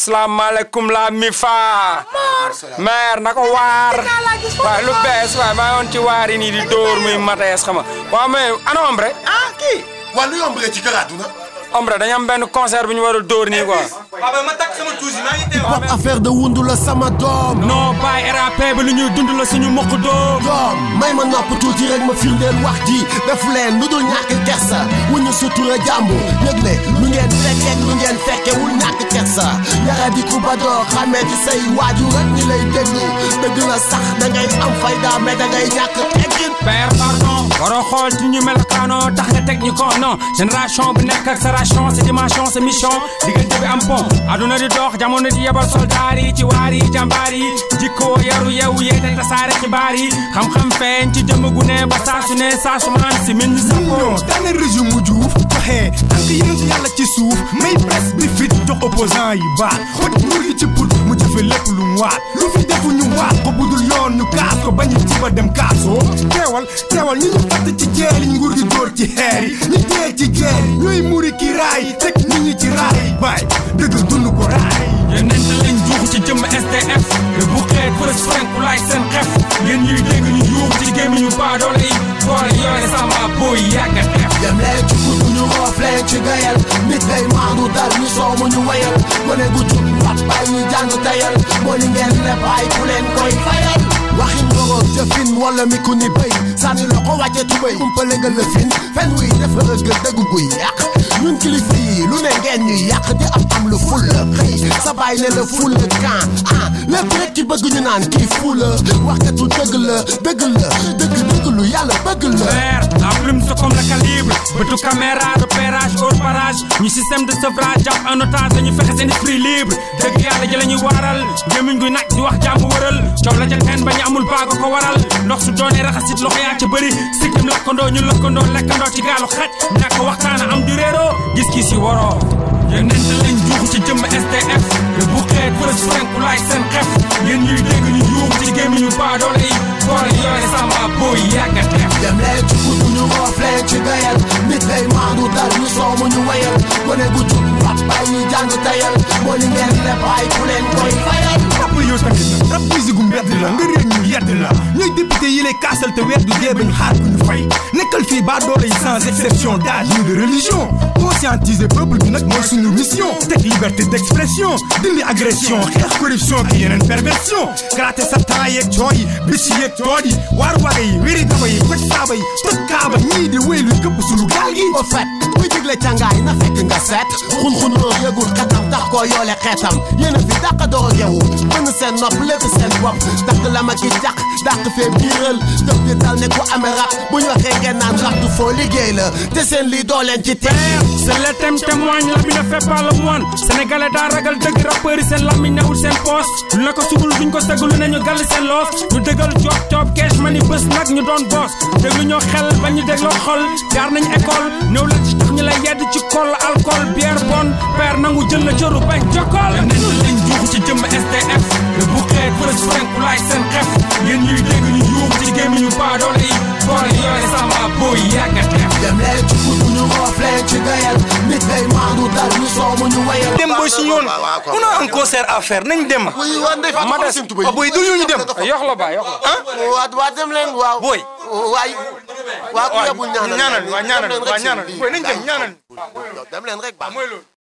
asalaamaaleykum la mi fa mère nako waar waaye lu bees waaye maa yoon ci waar yi nii di dóor muy matees xama waaw mais ana Ombre kii waa luy Ombre ci kër àdduna Ombre dañu am benn concert bu ñu war a dóor nii quoi waaw ma takk sama tuusi maa ngi teew affaire de wundu la sama doom non bàyyi RAP ba lu ñuy dund la suñu mokk doom may ma nopp tuuti rek ma firndeel wax ji def leen lu dul ñàkk kersa wuñu sutura jàmbur yëg ne lu ngeen fekkee lu ngeen fekke wul ñàkk kersa yara di ku ba doo xamee ci say waajur rek ñi lay déglu dëgg la sax da ngay am fayda mais da ngay ñàkk teggin père pardon waroo xool ci ñu melokaanoo tax nga teg ñu ko non génération bu nekk ak sa ration sa dimension sa mission diggante bi am pont aduna di dox jamono di yebal soldaar yi ci waar yi jàmbaar yi jikkoo yaru yewu yeete tasaare xibaar yi xam-xam feeñ ci jëmm gu ne ba saa su ne saa su maan si min sa non daaneel régime mu juuf joxe tànk yéen yàlla ci suuf may presse bi fit jox opposant yi baat xot nguur gi ci put mu jëfe lépp lu mu waat lu fi defu ñu waat ko budul yoon ñu kaas ko bañu ci ba dem kaasoo teewal ñu fatt ci jeel yi nguur gi dóor ci xeer yi ñu dee ci jeer ñooy muri ki raay teg nit ñi ci raay baay dëgg dund ko raay yonent lañ juux ci jëmm SDF le bu xeet fërës frenku laay seen xef yéen ñuy dégg ñu yuux ci gémmiñu baadoole yi boole yore sama booy yàgga def dem leen ci gudd ñu roof leen ci gayal nit lay maandu dal ñu soomu ñu wayal gone gu jub wax bay ñu jàng tayal moo li ngeen leb ay ku leen koy fayal waxin ngoro jëfin wala mi ku ni béy sànni la ko wàcce tubéy umpale nga lëfin fen wuy dafa ëgg dëgg guy yàq ñun kilifa yi lu ne ngeen ñuy yàq di am lu ful la xëy sa baay ne la ful la kan lépp rek ci bëgg ñu naan kii ful la waxkatu dëgg lu yàlla bëgg la la plume c'est comme le calibre bëtu caméra repérage hors parage ñu système de sevrage jàpp en otage dañu fexe seen esprit libre dëgg yàlla ji la ñuy waaral gémmiñ guy nag di wax jàmm wëral coow la ca teen ba ñu amul baago ko waral ndox su doonee raxasit loxo yaa ca bëri sikkim lakkandoo ñu lakkandoo lekkandoo ci gaalu xaj ñàkk waxtaana am du réeroo gis-gis yi waroo yonent lañ juux ci jëmm SDF le bu xeet fërës frenku laay seen xef yéen ñuy dégg ñu yuux ci gémmiñu baadoole yi boole yore sama booy yàgga def dem leen ci gudd ñu roof leen ci gayal nit lay maandu dal ñu soomu ñu wayal gone gu jub wax bay ñu jàng tayal moo li ngeen leb ay ku leen koy fayal rap yow tamit nag rap musique gu mbedd la nga réer ñu yedd la ñooy député yi lay kaasal te weer du dee bañ xaar ku ñu fay nekkal fii baa doole yi sans exception d'âge ni de religion conscientiser peuple bi nag mooy suñu mission teg liberté d'expression dindi agression xeex corruption ki yeneen perversion gratter sa temps yeeg cooy bis yeeg tool yi waar waga yi wéri daba yi koj saaba yi toj kaaba ñii di wéy lu këpp suñu gaal gi au fait muy digle càngaay na fekk nga seet xun-xun loo yëgul xetam tax koo yoole xeetam yéen a fi dàq door yewu mën seen nopp lépp seen bopp dàq la ma ki jàq dàq fee biiral dëf di dal ne ku amee rap bu ñu waxee ngeen naan rap du foo liggéey la te seen lii doo leen ci teer c'est le thème témoigne l'habit ne fait pas le moine sénégalais daa ragal dëgg rappeurs yi seen lamiñ newul seen poos lu ne ko sugul duñ ko segul lu ne ñu gàll seen loos ñu dëggal job kees ma ni bés nag ñu doon boos déglu ñoo xel ba ñu dégloo xol jaar nañ école néew la ci tax ñu lay yedd ci kol alcool bière bonne père nangu jël la cëru bañ jokkool nen lañ juux ci jëmm SDF le bu xeet fërës frenku laay seen xef yéen ñuy dégg ñu yuux ci gémmiñu baadoole yi boole yore sama booy yàgga def dem leen ci gudd ñu roof leen ci gayal nit lay maandu dal ñu soomu ñu wayal dem boy si yoon on a un concert à faire nañ dem ma des boy du ñu dem yox la ba yox la waa dem leen waaw boy waay waa ku yebul ñaanal ñaanal boy nañ dem ñaanal dem leen rek ba mooy loolu